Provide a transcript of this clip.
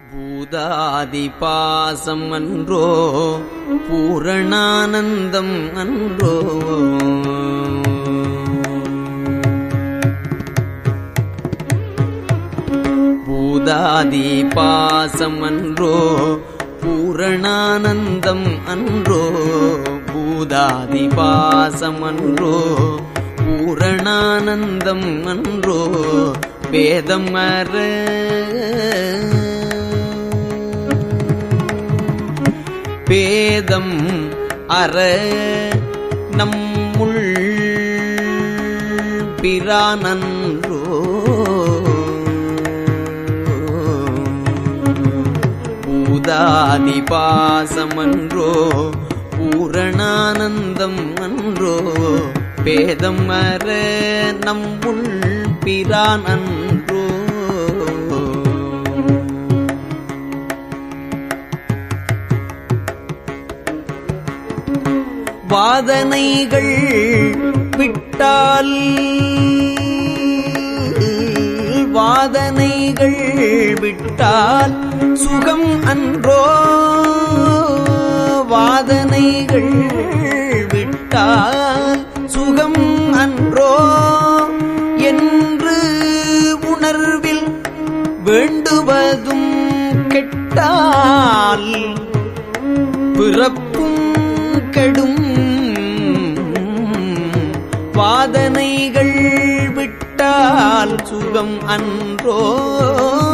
பூதாதி பாசம் அன்றோ பூரணானந்தம் அன்றோ பூதாதி பாசம் அன்றோ பூரணானந்தம் அன்றோ பூதாதி பாசம் அன்றோ பூரணானந்தம் அன்றோ வேதம் அற பேதம் அற நம்முள் பிரானன்றோ பூதாதி பாசமன்றோ பூரணானந்தம் அன்றோ பேதம் அற நம்முள் பிரான் அன்றோ வாதனைகள் விட்டால் வாதனைகள் விட்டால் சுகம் அன்றோ வாதனைகள் விட்டால் சுகம் அன்றோ என்று உணர்வில் வேண்டுவதும் கெட்டால் பிறப்பும் கெடும் வாதனைகள் விட்டால் சுகம் அன்றோ